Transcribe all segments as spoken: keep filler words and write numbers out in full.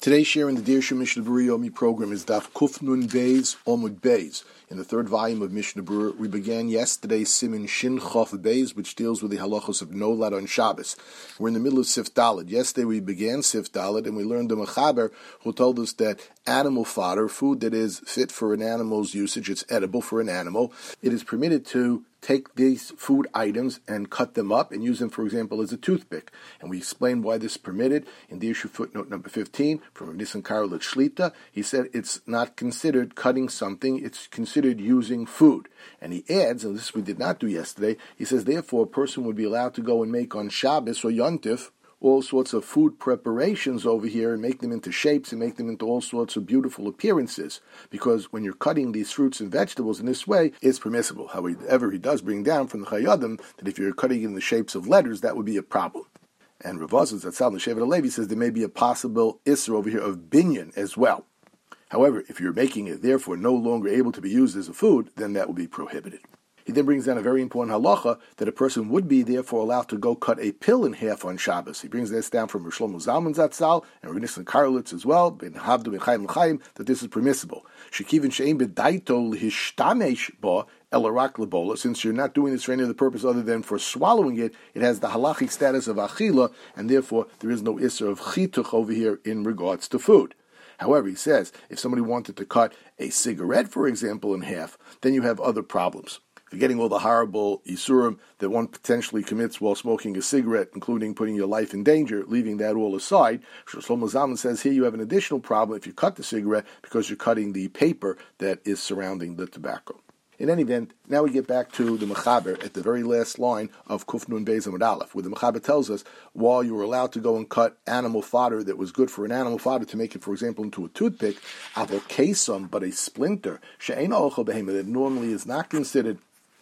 Today's share in the Dirshu Mishnah Berurah Yomi program is Daf Kuf Nun Beis Omud Beis. In the third volume of Mishnah Berurah, we began yesterday Siman Shin Chof Beis, which deals with the halachos of Nolad on Shabbos. We're in the middle of Sif Daled. Yesterday we began Sif Daled, and we learned the Mechaber, who told us that animal fodder, food that is fit for an animal's usage, it's edible for an animal, it is permitted to take these food items and cut them up and use them, for example, as a toothpick. And we explained why this is permitted in the issue footnote number fifteen from Nissan Karlitz Shlita. He said it's not considered cutting something, it's considered using food. And he adds, and this we did not do yesterday, he says, therefore, a person would be allowed to go and make on Shabbos or Yontif all sorts of food preparations over here and make them into shapes and make them into all sorts of beautiful appearances. Because when you're cutting these fruits and vegetables in this way, it's permissible. However, he does bring down from the Chayadim that if you're cutting in the shapes of letters, that would be a problem. And Rav Azaz Zatzal Neshevet Alevi says there may be a possible Isser over here of binyan as well. However, if you're making it therefore no longer able to be used as a food, then that will be prohibited. He then brings down a very important halacha that a person would be therefore allowed to go cut a pill in half on Shabbos. He brings this down from Rosh Shlomo Zalman Zatzal and Rav Nissan Karlitz as well, Ben Havdu Ben Chaim L'Chaim, that this is permissible. Shekivin she'ein b'daito l'hishtamesh ba elarak lebola. Since you're not doing this for any other purpose other than for swallowing it, it has the halachic status of achila, and therefore there is no isser of chituch over here in regards to food. However, he says, if somebody wanted to cut a cigarette, for example, in half, then you have other problems. Forgetting all the horrible isurim that one potentially commits while smoking a cigarette, including putting your life in danger, leaving that all aside, Shlomo Zalman says here you have an additional problem if you cut the cigarette because you're cutting the paper that is surrounding the tobacco. In any event, now we get back to the Mechaber at the very last line of Kuf Nun Beis Amud Aleph, where the Mechaber tells us while you were allowed to go and cut animal fodder that was good for an animal fodder to make it, for example, into a toothpick, aval kesam, but a splinter, she'eino ochel behema, that normally is not considered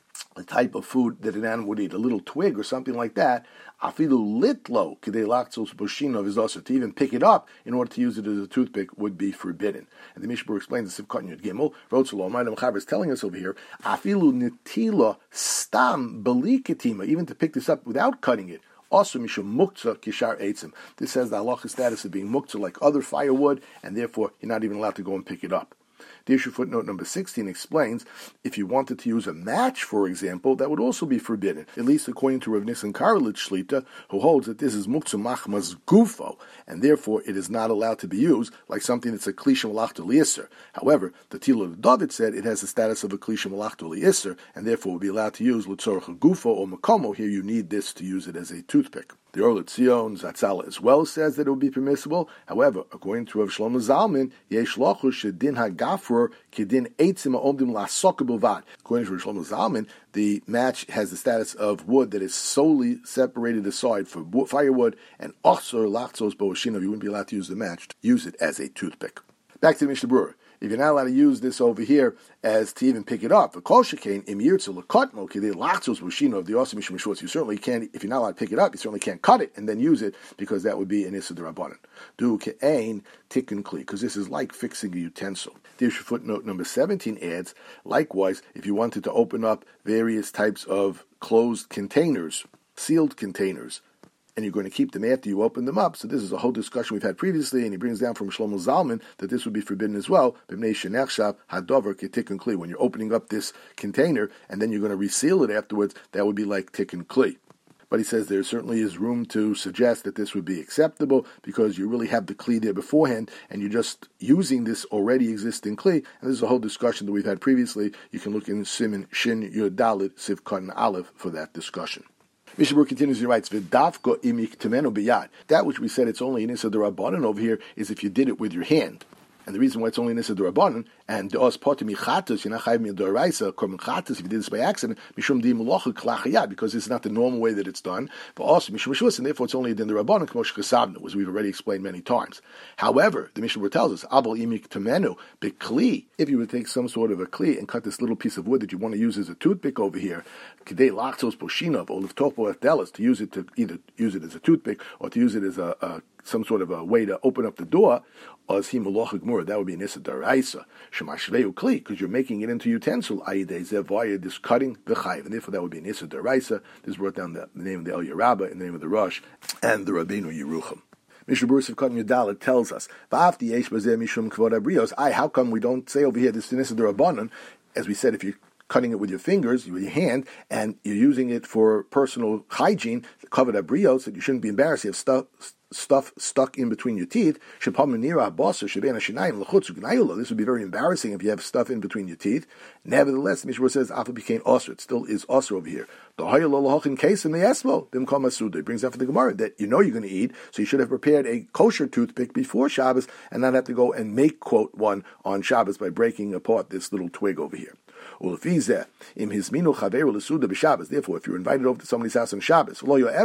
a type of food that an animal would eat, a little twig or something like that, afilu litlo kidei lachzos boshino v'zoser, to even pick it up in order to use it as a toothpick would be forbidden. And the Mishnah explains the Sivkot Yud Gimel, Rotzalom, the Mechaber is telling us over here, afilu nitila stam beliketima, even to pick this up without cutting it. Also, mishum muktzah kishar eitzim. This has the halacha status of being muktzah like other firewood, and therefore you're not even allowed to go and pick it up. The issue footnote number sixteen explains, if you wanted to use a match, for example, that would also be forbidden, at least according to Rav Nissan Karlitz Shlita, who holds that this is muktzah machmas gufo, and therefore it is not allowed to be used like something that's a klisha malachta li'isser. However, the Tilo of David said it has the status of a klisha malachta li'isser, and therefore will be allowed to use l'tzorach gufo or makomo. Here you need this to use it as a toothpick. The Or L'Tzion Zatzal as well says that it would be permissible. However, according to Rav Shlomo Zalman, yesh lochush shedin hagafur kedin eitzim ha'omdim la'asok b'vad. According to Rav Shlomo Zalman, the match has the status of wood that is solely separated aside for firewood, and ochsor lachzos bo'oshinov, you wouldn't be allowed to use the match, to use it as a toothpick. Back to the Mishnah Berurah. If you're not allowed to use this over here as to even pick it up, the kol shekain im yirtzu lekatmo kidei lachzos b'shino of the also mishum shorts, you certainly can't. If you're not allowed to pick it up, you certainly can't cut it and then use it, because that would be an issur d'rabbanan. Du ke'ain tikkun kli, because this is like fixing a utensil. The issue footnote number seventeen adds, likewise, if you wanted to open up various types of closed containers, sealed containers, and you're going to keep them after you open them up. So this is a whole discussion we've had previously, and he brings down from Shlomo Zalman that this would be forbidden as well. When you're opening up this container and then you're going to reseal it afterwards, that would be like tikkun kli. But he says there certainly is room to suggest that this would be acceptable because you really have the kli there beforehand and you're just using this already existing kli. And this is a whole discussion that we've had previously. You can look in Siman Shin Yud Dalet Sivkot and Aleph for that discussion. Mishnah Berurah continues, he writes, V'davko imik temenu biyad. That which we said it's only an issur d'rabbanan over here is if you did it with your hand. And the reason why it's only an issur d'rabbanan, and de'os potem michatus, you're not chayiv midoraisa, korban chatus, if you did this by accident, mishum di molocha klachayad, because it's not the normal way that it's done, but also mishum shus, and therefore it's only a din d'rabbanan, k'mosh chesabnu, as we've already explained many times. However, the Mishnah Berurah tells us, abel imik temenu, b'kli, if you would take some sort of a kli and cut this little piece of wood that you want to use as a toothpick over here, k'dei lachzos poshinov, or liftopo ethelis, to use it to either use it as a toothpick or to use it as a, a some sort of a way to open up the door, as he malachik mura, that would be an issur d'oraisa. Shemashveu kli, because you're making it into utensil, ayidei zevaya, this cutting the chayiv, and therefore that would be an issur d'oraisa. This brought down the, the name of the El Yerabba and the name of the Rosh and the Rabbeinu Yerucham. Mishnah Berurah Sivkot Yudala tells us, "Va'afti yesh bazeh mishum kvod habrios." I, how come we don't say over here this Sinisa D'Rabbanan? As we said, if you're cutting it with your fingers, with your hand, and you're using it for personal hygiene, covered abrios, that you shouldn't be embarrassed. You have stuff stuff stuck in between your teeth. This would be very embarrassing if you have stuff in between your teeth. Nevertheless, Mishnah says, Afa became osir. It still is osir over here. It brings out for the Gemara that you know you're going to eat, so you should have prepared a kosher toothpick before Shabbos and not have to go and make, quote, one on Shabbos by breaking apart this little twig over here. Therefore, if you're invited over to somebody's house on Shabbos, and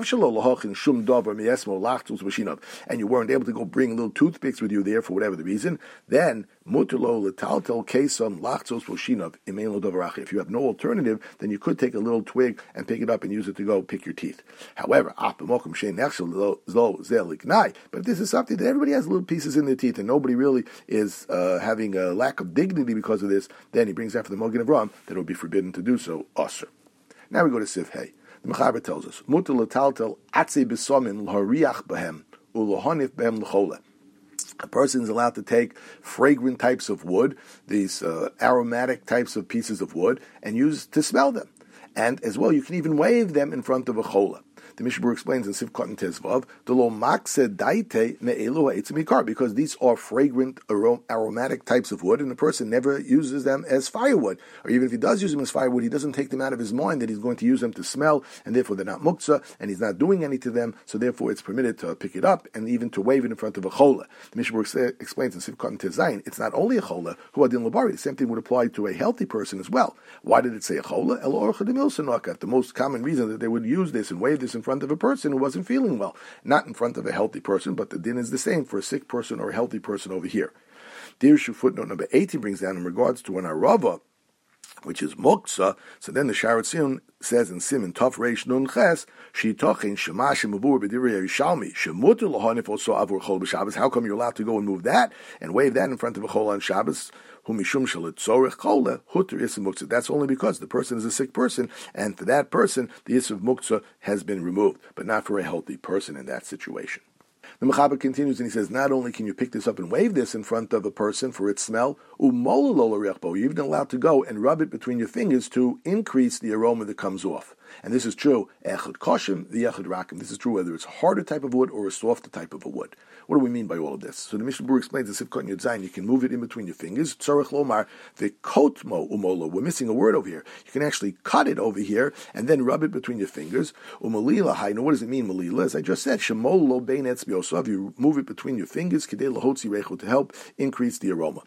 you weren't able to go bring little toothpicks with you there for whatever the reason, then if you have no alternative, then you could take a little twig and pick it up and use it to go pick your teeth. However, but if this is something that everybody has little pieces in their teeth and nobody really is uh, having a lack of dignity because of this, then he brings after the Mogen Avram that it would be forbidden to do so. Osir. Now we go to Sif Hey. The Mechaber tells us, Mutar l'taltel atzei b'somin l'hariach b'hem u'lohonif b'hem l'chola. A person is allowed to take fragrant types of wood, these uh, aromatic types of pieces of wood, and use to smell them. And as well, you can even wave them in front of a chola. The Mishnah Berurah explains in Sivkot and Tezvav, "Delo makse daite me'elu ha'etzim, because these are fragrant, aromatic types of wood, and the person never uses them as firewood. Or even if he does use them as firewood, he doesn't take them out of his mind that he's going to use them to smell, and therefore they're not muktzah, and he's not doing any to them, so therefore it's permitted to pick it up and even to wave it in front of a chola." The Mishnah Berurah explains in Sivkot and Tezayin, it's not only a chola, hu adin labari, the same thing would apply to a healthy person as well. Why did it say a chola? El orcha de milsanaka. The most common reason that they would use this and wave this in front of a person who wasn't feeling well, not in front of a healthy person, but the din is the same for a sick person or a healthy person over here. Dirshu footnote number eighteen brings down in regards to an arava, which is moksa. So then the Sharat Sion says in Siman Tov Reish Nun Ches, Shitochin Shemash Mavur B'Divrei Yerushalmi Shemuter Lahanif also Avur Chol B'Shabbos. How come you're allowed to go and move that and wave that in front of a chol on Shabbos? That's only because the person is a sick person, and for that person, the Yisr of Muktzah has been removed, but not for a healthy person in that situation. The Mechaber continues and he says, not only can you pick this up and wave this in front of a person for its smell, you're even allowed to go and rub it between your fingers to increase the aroma that comes off. And this is true, echad koshim, the echad rakim. This is true whether it's a harder type of wood or a softer type of a wood. What do we mean by all of this? So the Mishnah Berurah explains in Sivkot Yud Zayin, you can move it in between your fingers. Tzarech lomar v'kotmo umolo. We're missing a word over here. You can actually cut it over here and then rub it between your fingers. Umalila hayno. What does it mean, malila? As I just said, shemolo bein etzbiosav. You move it between your fingers, kedei lahotzi rechu, to help increase the aroma.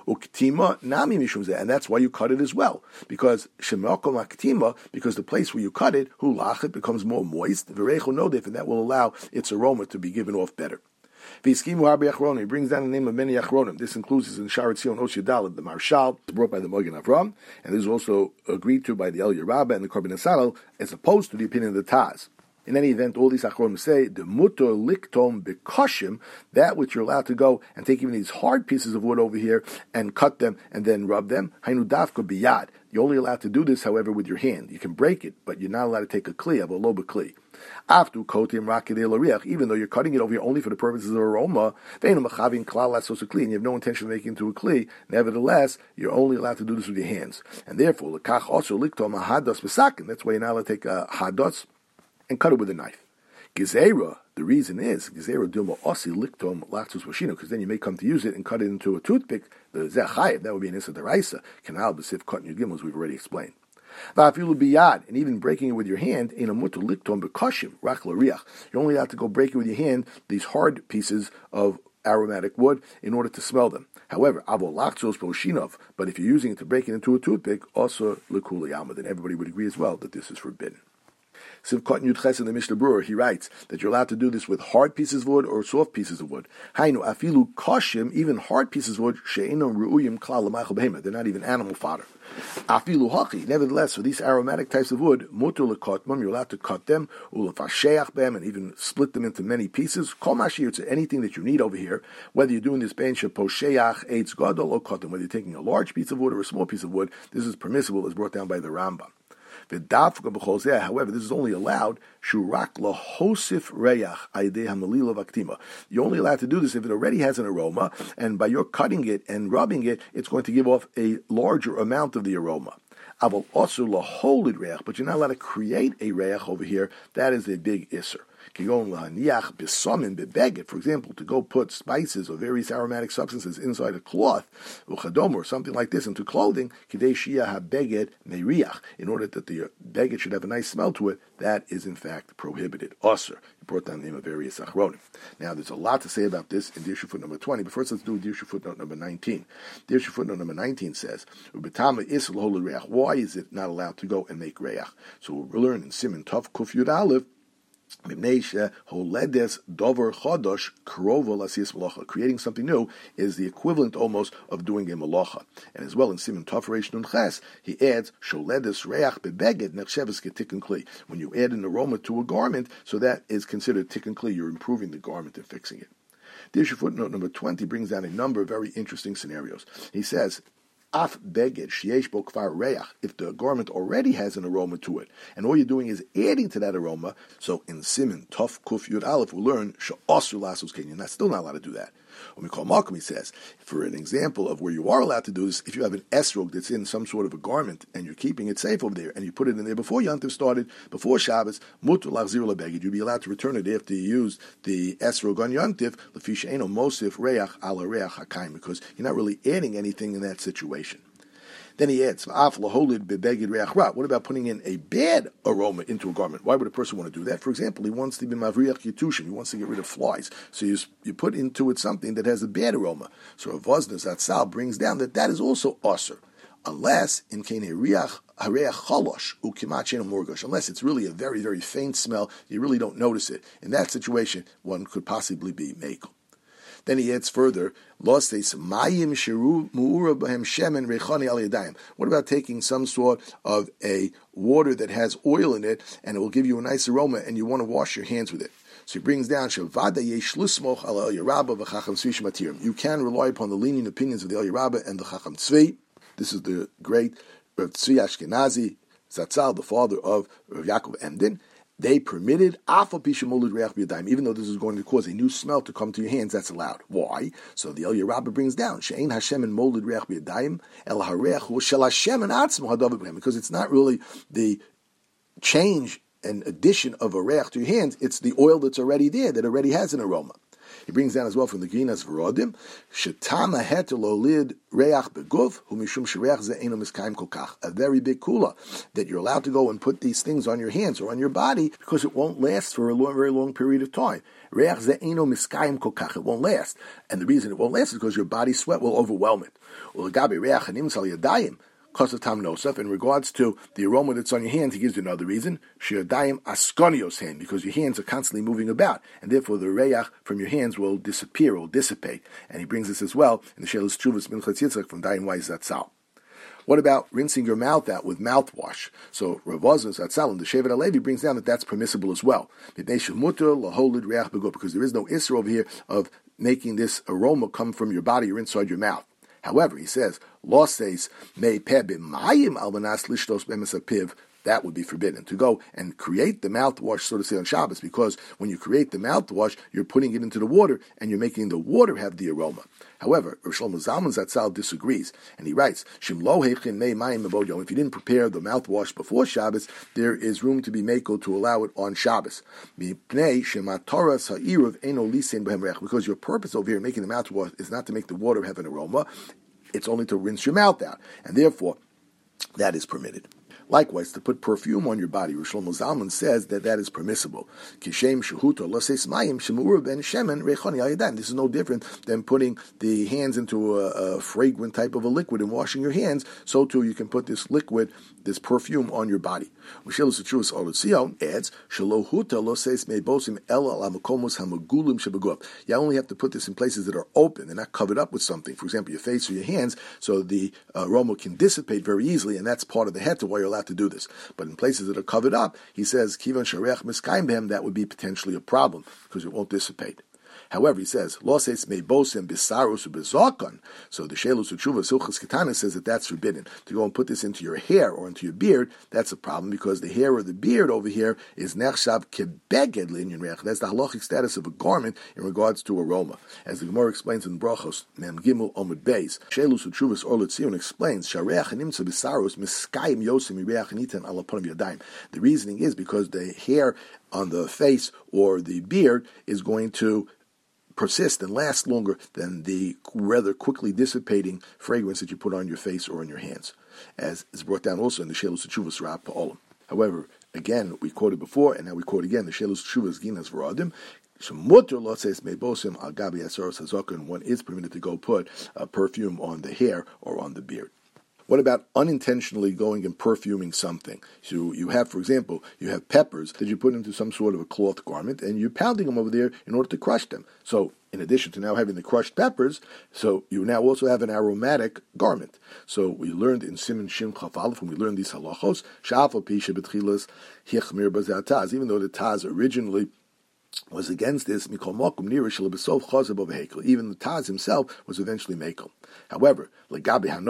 Uktima nami mishum zeh, and that's why you cut it as well, because shemekom aktima, because the place where you cut it, hulach, it becomes more moist, v'rechu nodef, and that will allow its aroma to be given off better. V'skimu harbi achronim, he brings down the name of many achronim. This includes in Sharat Zion Oshia Daled, the Marshal, brought by the Mogen Avram, and this is also agreed to by the El Yerabah and the Korban Nesalel, as opposed to the opinion of the Taz. In any event, all these achronim say the mutor liktom bekoshim, that which you're allowed to go and take even these hard pieces of wood over here and cut them and then rub them. Hainu dafka biyad. You're only allowed to do this, however, with your hand. You can break it, but you're not allowed to take a kli, of a loba kli. After kotim rakidei l'riach, even though you're cutting it over here only for the purposes of aroma, ve'enu machavin klal lasos a kli, and you have no intention of making it into a kli. Nevertheless, you're only allowed to do this with your hands, and therefore lekach also liktom hados besakin. That's why you're not allowed to take a hados and cut it with a knife. Gezerah, the reason is, Gezerah dilma osi liktom lachtus washino, because then you may come to use it and cut it into a toothpick, the zechayev, that would be an issa deraisa, canal b'sif cut in your gimel, as we've already explained. Va'afilu biyad, and even breaking it with your hand, in a mutter liktom bekoshim, rach l'riach. You're only allowed to go break it with your hand, these hard pieces of aromatic wood, in order to smell them. However, avo lachtos b'oshinov, but if you're using it to break it into a toothpick, also l'kuli alma, then everybody would agree as well that this is forbidden. Sivkot Yud Ches in the Mishnah Berurah, he writes that you're allowed to do this with hard pieces of wood or soft pieces of wood. Hainu afilu koshim, even hard pieces of wood, she'enom ru'uyim klal l'machal behema. They're not even animal fodder. Afilu hachi, nevertheless, for these aromatic types of wood, muter lekotmam, you're allowed to cut them, ulefasheach them, and even split them into many pieces. Kol mashir, to anything that you need over here, whether you're doing this ben sheposheach eitz gadol or kotim, whether you're taking a large piece of wood or a small piece of wood, this is permissible, as brought down by the Rambam. However, this is only allowed shurak lahosif reyach aydei hamalila vaktima. You're only allowed to do this if it already has an aroma, and by your cutting it and rubbing it, it's going to give off a larger amount of the aroma. Aval also laholid reyach, but you're not allowed to create a reyach over here. That is a big isser. For example, to go put spices or various aromatic substances inside a cloth, or something like this, into clothing, in order that the beged should have a nice smell to it, that is in fact prohibited. Osir. He brought down the name of various achronim. Now, there's a lot to say about this in Dirshu footnote number twenty, but first let's do Dirshu footnote number nineteen. Dirshu footnote number nineteen says, why is it not allowed to go and make reach? So we'll learn in Siman Tov Kuf Yud Aleph, creating something new is the equivalent almost of doing a malacha. And as well in Siman Tov Reish Nun Ches, he adds sholedes reach bebeged nechsheves ketikkun kli. When you add an aroma to a garment, so that is considered tikkun kli. You're improving the garment and fixing it. The issue footnote number twenty brings down a number of very interesting scenarios. He says, Af beged sheyesh bo kvar reach. If the garment already has an aroma to it, and all you're doing is adding to that aroma, so in Siman Tov Kuf Yud Aleph we'll learn she'asu lasos kenyan. That's still not allowed to do that. When we call Malcolm, he says, for an example of where you are allowed to do this, if you have an esrog that's in some sort of a garment and you're keeping it safe over there, and you put it in there before Yantiv started, before Shabbos, mutu lachzir lebeged, you'd be allowed to return it after you used the esrog on Yantiv, lefi she'eno mosif reach ala reach hakayim, because you're not really adding anything in that situation. Then he adds, what about putting in a bad aroma into a garment? Why would a person want to do that? For example, he wants to be mavriach yitushim, he wants to get rid of flies. So you, you put into it something that has a bad aroma. So Rav Vosnos Zatzal brings down that that is also osir, unless in kene riach hareach chalosh ukimat she'eno murgash, unless it's really a very, very faint smell, you really don't notice it. In that situation, one could possibly be mekel. Then he adds further, Lo states, Mayim shiru mu'ura b'hem shemen reichani al yadayim. What about taking some sort of a water that has oil in it, and it will give you a nice aroma, and you want to wash your hands with it? So he brings down, Shavada yesh lusmoch ala El Yerabba v'chacham tzvi shematirim. You can rely upon the lenient opinions of the El Yerabba and the Chacham Tzvi. This is the great Rav Tzvi Ashkenazi Zatzal, the father of Rav Yaakov Emden. They permitted afal pisha molid reach b'yadayim, even though this is going to cause a new smell to come to your hands. That's allowed. Why? So the El Yerabba brings down she'ein Hashem and molid reach b'yadayim el hareach hu shel Hashem and atzmo hadav b'hem, because it's not really the change and addition of a reach to your hands; it's the oil that's already there that already has an aroma. He brings down as well from the Ginas V'rodim, Shetama het lolid reach beguf hu mishum shereach ze eino miskayim kolkach. A very big kula that you're allowed to go and put these things on your hands or on your body because it won't last for a long, very long period of time. Reach ze eino miskayim kolkach. It won't last, and the reason it won't last is because your body sweat will overwhelm it. Ulagabi reach hanim sal yadayim. In regards to the aroma that's on your hands, he gives you another reason. Shiadayim askonios hand, because your hands are constantly moving about, and therefore the reyach from your hands will disappear, will dissipate. And he brings this as well in the Shelas Tshuvas Minchas Yitzchak from Dayan Weiss Zatzal. What about rinsing your mouth out with mouthwash? So Rav Vosnos Zatzal and the Shevet HaLevi brings down that that's permissible as well. Because there is no isser over here of making this aroma come from your body or inside your mouth. However, he says, law says, may mayim albanas lishtos bemesapiv, that would be forbidden, to go and create the mouthwash, so to say, on Shabbos, because when you create the mouthwash, you're putting it into the water, and you're making the water have the aroma. However, Rav Shlomo Zalman Zatzal disagrees, and he writes, Shim lo heichin mei mayim mevodyom. If you didn't prepare the mouthwash before Shabbos, there is room to be meko to allow it on Shabbos. Because your purpose over here making the mouthwash is not to make the water have an aroma, it's only to rinse your mouth out, and therefore, that is permitted. Likewise, to put perfume on your body, Rav Shlomo Zalman says that that is permissible. Kishem shehuto loses mayim shemur ben shemen reichoni al yadayim. This is no different than putting the hands into a, a fragrant type of a liquid and washing your hands. So too, you can put this liquid, this perfume, on your body. Mishelus Tzruas Olutzio adds shelohuta loses meibosim el al hamakomos hamagulim shebeguf. You only have to put this in places that are open; they're not covered up with something. For example, your face or your hands, so the aroma can dissipate very easily, and that's part of the heta why you're allowed to do this. But in places that are covered up, he says, Kivan Sharech Miskayim Behem, that would be potentially a problem because it won't dissipate. However, he says, Loses meibosim bisarus ubezakon. So the Shelus Utshuva Silchas Ketana says that that's forbidden. To go and put this into your hair or into your beard, that's a problem because the hair or the beard over here is nechshav kebeged linyan reach. That's the halachic status of a garment in regards to aroma. As the Gemara explains in Brachos, Mem Gimel Omud Beis, Shelus Utshuva Or Letzion explains, Shareach Nimtza bisarus miskayim yosim ireach nitan ala panim yadayim. The reasoning is because the hair on the face or the beard is going to persist and last longer than the rather quickly dissipating fragrance that you put on your face or in your hands, as is brought down also in the Shelus Teshuvas Rab Pa'olim. However, again, we quoted before, and now we quote again, the Shelus Teshuvas Ginas V'Radim, one is permitted to go put a perfume on the hair or on the beard. What about unintentionally going and perfuming something? So you have, for example, you have peppers that you put into some sort of a cloth garment, and you're pounding them over there in order to crush them. So in addition to now having the crushed peppers, so you now also have an aromatic garment. So we learned in Siman Shin Chaf Aleph, when we learned these halachos, Sha'afal Pi Shebetchilas Hichmir Bazeh Taz, even though the Taz originally was against this, even the Taz himself was eventually mekel. However, but to put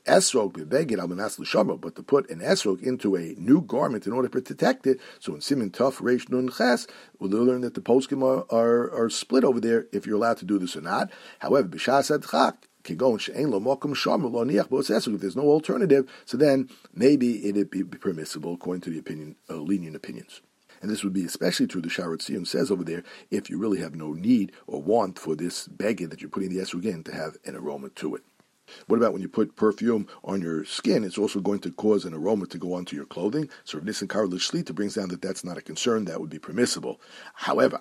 an esrog into a new garment in order to protect it, so in Siman Tov Reish Nun Ches, we'll learn that the poskim are, are, are split over there if you're allowed to do this or not. However, b'shas adchak, if there's no alternative, so then maybe it'd be permissible according to the opinion, uh, lenient opinions. And this would be especially true, the Sharat Tziyun says over there, if you really have no need or want for this beged that you're putting the esrog in to have an aroma to it. What about when you put perfume on your skin? It's also going to cause an aroma to go onto your clothing. So Rav Nissen Karel Shlita brings down that that's not a concern, that would be permissible. However,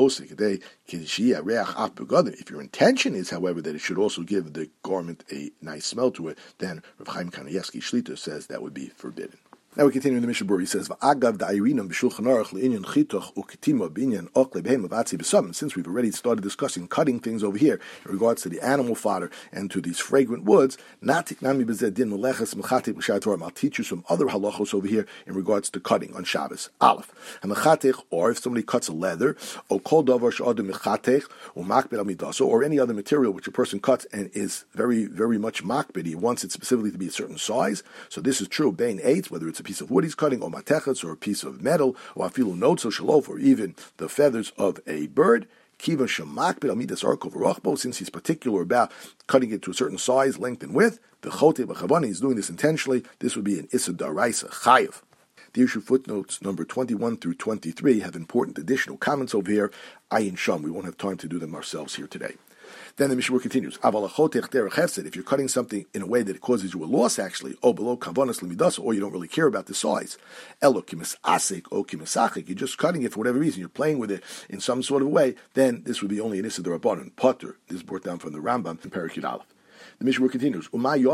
if your intention is, however, that it should also give the garment a nice smell to it, then Rav Chaim Kanievsky Shlita says that would be forbidden. Now we continue in the Mishnah Berurah. He says, "Va'agav da'irinam b'shulchan aruch le'inyan chitoch u'ketima b'inyan okle b'hem avatzi b'sam." Since we've already started discussing cutting things over here in regards to the animal fodder and to these fragrant woods, natik nami b'zeh din meleches mechatik b'shar Torah. I'll teach you some other halachos over here in regards to cutting on Shabbos. Aleph, hamechatek, or if somebody cuts a leather, or kol davar she'adam mechatek u'makbid al midaso, or any other material which a person cuts and is very, very much makbid, he wants it specifically to be a certain size. So this is true. Bein eitz, whether it's a piece of wood he's cutting, or matechets, or a piece of metal, or afilu notzo shalof, or even the feathers of a bird. Kiva shemakbid al midas arko v'rochbo, since he's particular about cutting it to a certain size, length, and width. The chote b'chavani is doing this intentionally. This would be an issa daraisa chayiv. The issue footnotes number twenty-one through twenty-three have important additional comments over here. Ayin sham. We won't have time to do them ourselves here today. Then the Mishnah continues. If you're cutting something in a way that it causes you a loss, actually, or below kavanas limidasa, or you don't really care about the size, elo kimisasik o kimisachik, you're just cutting it for whatever reason, you're playing with it in some sort of way, then this would be only an issa d'Rabbanan. Potter. This is brought down from the Rambam in Perek Yud Aleph. The Mishnah continues.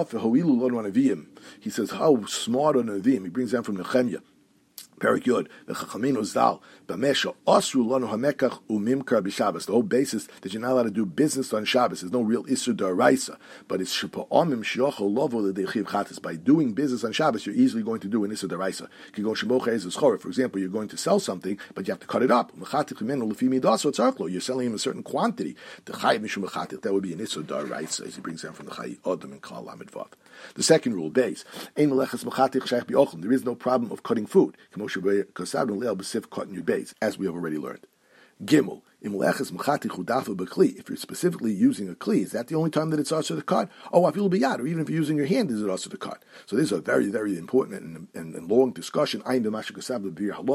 He says, how smart are Nevi'im? He brings down from Nehemiah. Perek Yud, the Chachamim Zal, B'mesha Osru Lanu Hamekach Umimkar B'Shabbos. The whole basis that you're not allowed to do business on Shabbos. There's no real Isur D'Oraisa, but it's Shepa'omim Shiochol Lovo L'Deichiv Chatas. By doing business on Shabbos, you're easily going to do an Isur D'Oraisa. For example, you're going to sell something, but you have to cut it up. You're selling him a certain quantity. That would be an Isur D'Oraisa, as he brings down from the Chai Odom and Kal Lamed Vav. The second rule, base. There is no problem of cutting food. As we have already learned. Gimel. If you're specifically using a kli, is that the only time that it's also to cut? Oh, I feel biyad, or even if you're using your hand, is it also to cut? So this is a very, very important and, and, and long discussion. We don't have time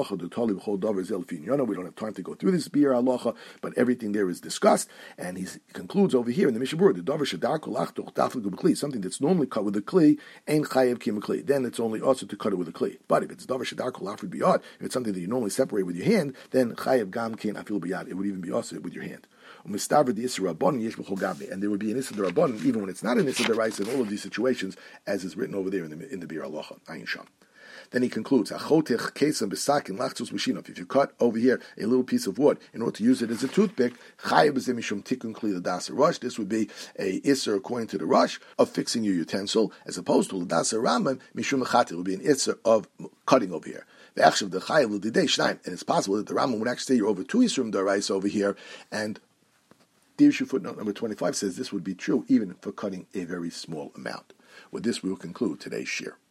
to go through this bir halacha, but everything there is discussed. And he concludes over here in the Mishnah Berurah, the davar shadar something that's normally cut with a kli, ain't chayev kim kli. Then it's only also to cut it with a kli. But if it's davar shadar kolachud biyad, if it's something that you normally separate with your hand, then chayev gam kin afil biyad. It would even be also with your hand. And there would be an Issa D'Rabbanan even when it's not an Issa D'Oraisa in all of these situations, as is written over there in the in the Bir Halacha, Ayin Sham. Then he concludes, if you cut over here a little piece of wood in order to use it as a toothpick, this would be a Isser according to the Rush of fixing your utensil, as opposed to L'Dasa Rambam, Mishum Mechat, it would be an Isser of cutting over here. And it's possible that the Rambam would actually say you're over two Yisrum D'Oraisa over here, and Dirshu footnote number twenty-five says this would be true even for cutting a very small amount. With this, we will conclude today's shir.